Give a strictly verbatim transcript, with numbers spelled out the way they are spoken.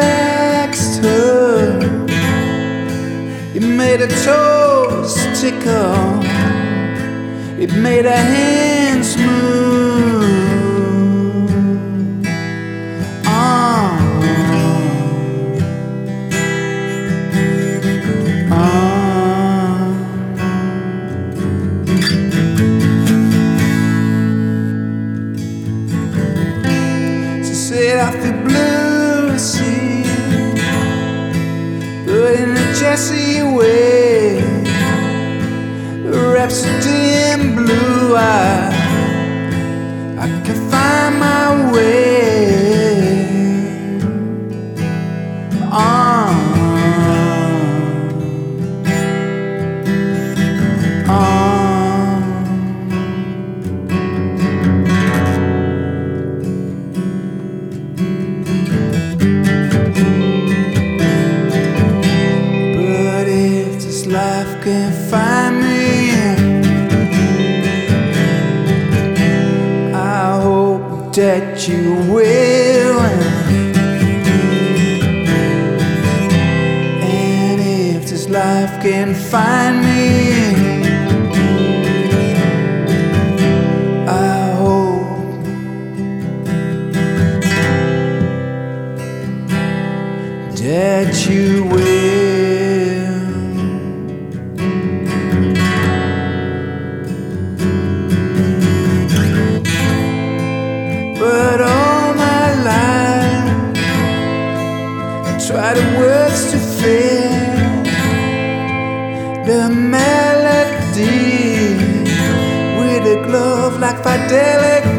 relaxed her. It made her toes tickle. It made her hands move. Ah, ah. She said I feel blue, see, but in a Jessie way. Rhapsody in blue, I, I can find my way. On, on. But if this life can find me, that you will. And if this life can find me, I hope that you will. But all my life I try the words to fit the melody with a glove like Fidelity.